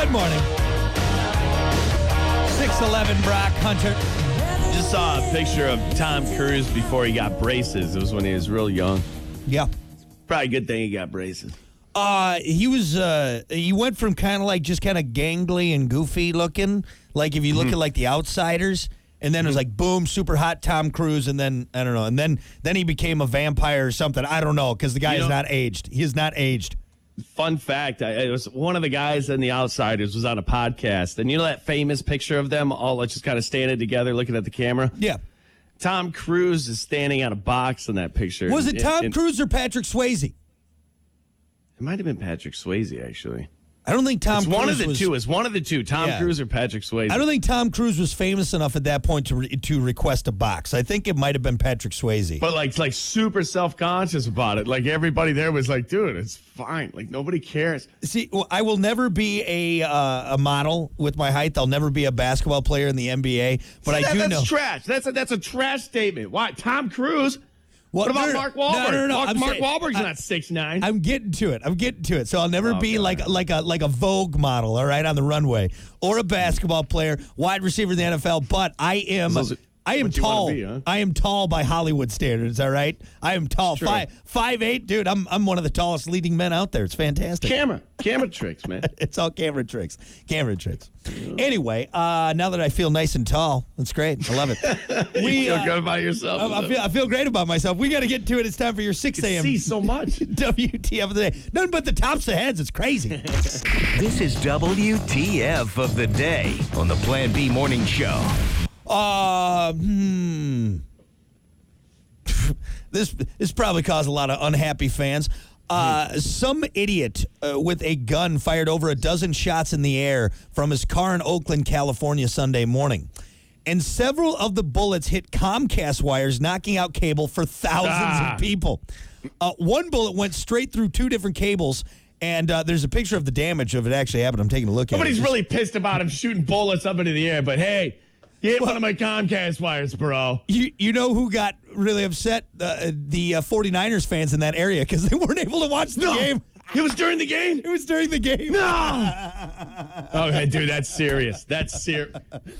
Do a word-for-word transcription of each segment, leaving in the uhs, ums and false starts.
Good morning. six eleven Brock Hunter. Just saw a picture of Tom Cruise before he got braces. It was when he was real young. Yeah. Probably a good thing he got braces. Uh, he was, uh, he went from kind of like just kind of gangly and goofy looking, like if you look Mm-hmm. at like The Outsiders, and then it was like, boom, super hot Tom Cruise, and then, I don't know, and then then he became a vampire or something. I don't know, because the guy You is know- not aged. He is not aged. Fun fact, I, it was one of the guys in The Outsiders was on a podcast. And you know that famous picture of them all like, just kind of standing together looking at the camera? Yeah. Tom Cruise is standing on a box in that picture. Was it And- Tom and- Cruise or Patrick Swayze? It might have been Patrick Swayze, actually. I don't think Tom It's Cruise one of the was, two. It's one of the two. Tom Yeah. Cruise or Patrick Swayze. I don't think Tom Cruise was famous enough at that point to re- to request a box. I think it might have been Patrick Swayze. But like, like super self-conscious about it. Like everybody there was like, dude, it's fine. Like nobody cares. See, well, I will never be a uh, a model with my height. I'll never be a basketball player in the N B A. But See, I that- do that's know. trash. That's a, that's a trash statement. Why? Tom Cruise? Well, What about no, no, Mark no, Wahlberg? no, no, no, Mark, I'm Mark saying- Wahlberg's I- not six nine. I'm getting to it. I'm getting to it. So I'll never be Okay. like like a like a Vogue model, all right, on the runway, or a basketball player, wide receiver in the N F L. But I am. Those are- I am what you wanna tall. be, huh? I am tall by Hollywood standards. All right, I am tall. True. Five five eight, dude. I'm I'm one of the tallest leading men out there. It's fantastic. Camera. Camera tricks, man. It's all camera tricks. Camera tricks. Anyway, uh, now that I feel nice and tall, that's great. I love it. You We, feel uh, good about yourself. I, I feel I feel great about myself. We got to get to it. It's time for your six You a.m. see so much. W T F of the day. Nothing but the tops of heads. It's crazy. This is W T F of the day on the Plan B Morning Show. Uh, hmm. this this probably caused a lot of unhappy fans. Uh, some idiot uh, with a gun fired over a dozen shots in the air from his car in Oakland, California, Sunday morning. And several of the bullets hit Comcast wires, knocking out cable for thousands Ah. of people. Uh, one bullet went straight through two different cables, and uh, there's a picture of the damage of it actually happened. I'm taking a look at Nobody's it. really pissed about him shooting bullets up into the air, but hey, you hit one of my Comcast wires, bro. You you know who got really upset? Uh, the uh, 49ers fans in that area because they weren't able to watch the No. game. It was during the game? It was during the game. No. Okay, dude, that's serious. That's serious.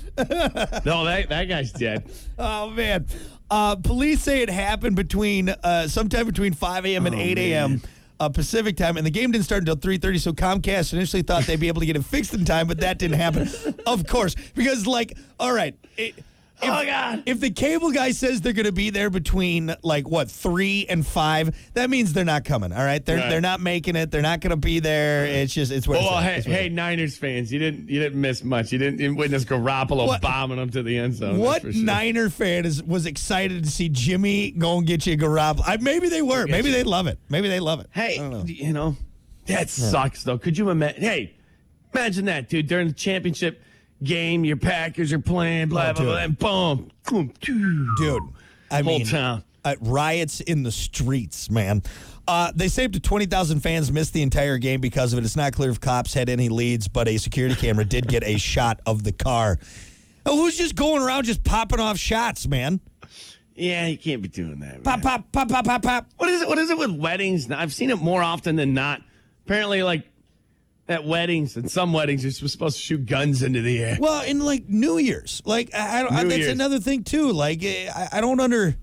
No, that, that guy's dead. Oh, man. Uh, police say it happened between uh, sometime between five a.m. and Oh, eight a.m. Uh, Pacific time, and the game didn't start until three thirty, so Comcast initially thought they'd be able to get it fixed in time, but that didn't happen. Of course, because, like, all right. It, If, Oh, God. If the cable guy says they're going to be there between like what three and five, that means they're not coming. All right, they're Right. they're not making it. They're not going to be there. It's just it's what. Oh, it's well, at. hey, It's what hey, it's Niners fans, you didn't you didn't miss much. You didn't, you didn't witness Garoppolo What- bombing them to the end zone. at. What that's for sure. Niner fan is was excited to see Jimmy go and get you a Garoppolo? I, maybe they were. Get Maybe you. they love it. Maybe they love it. Hey, I don't know. you know, that sucks though. Could you imagine? Hey, imagine that, dude. During the championship game, your Packers are playing, blah Oh, blah blah, dude. and boom, boom, Dude, I whole mean, town. uh, riots in the streets, man. Uh, they say up to twenty thousand fans missed the entire game because of it. It's not clear if cops had any leads, but a security camera did get a shot of the car. Oh, who's just going around just popping off shots, man? Yeah, you can't be doing that. Man. Pop, pop, pop, pop, pop, pop. What is it? What is it with weddings? Now, I've seen it more often than not. Apparently, like at weddings, and some weddings, you're supposed to shoot guns into the air. Well, in like New Year's, like I, I don't. I, New that's Year's. another thing too. Like eh, I, I don't under.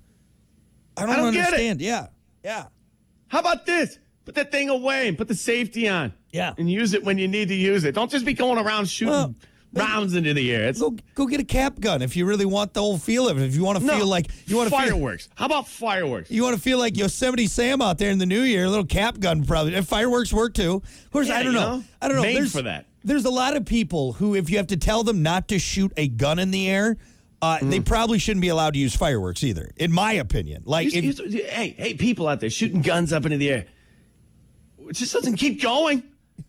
I don't, I don't get it. understand. Yeah, yeah. How about this? Put that thing away and put the safety on. Yeah. And use it when you need to use it. Don't just be going around shooting Well, rounds into the air. It's Go go get a cap gun if you really want the whole feel of it. If you want to no, feel like you want to feel. fireworks. How about fireworks? You want to feel like Yosemite Sam out there in the new year, a little cap gun probably. And fireworks work too. Of course, Yeah, I don't you know. know, I don't know. made there's, for that. There's a lot of people who, if you have to tell them not to shoot a gun in the air, uh, Mm. they probably shouldn't be allowed to use fireworks either, in my opinion. Like, You- if, you- hey, hey, people out there shooting guns up into the air. It just doesn't keep going.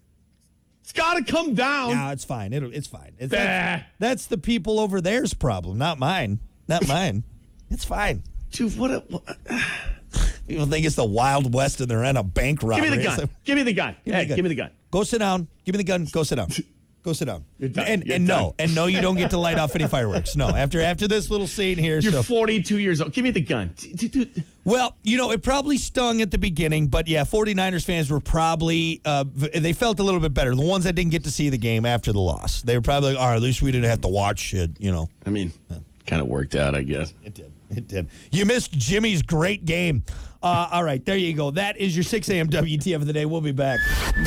It's got to come down. no, it's fine. It'll, it's fine. It's, Bah. that's, that's the people over there's problem, not mine. Not mine. It's fine. Dude, what? A, what People think it's the Wild West and they're in a bank robbery. give me the It's gun. like, Give me the gun. Give me Hey, the gun. give me the gun. Go sit down. Give me the gun. Go sit down. Go sit down. You're done. And You're and done. no, and no, you don't get to light off any fireworks. No, after after this little scene here. You're so. forty-two years old. Give me the gun. Well, you know, it probably stung at the beginning, but yeah, 49ers fans were probably, uh, they felt a little bit better. The ones that didn't get to see the game after the loss. They were probably like, all right, at least we didn't have to watch it, you know. I mean, kind of worked out, I guess. It did. It did. You missed Jimmy's great game. Uh, all right, there you go. That is your six a.m. W T F of the day. We'll be back.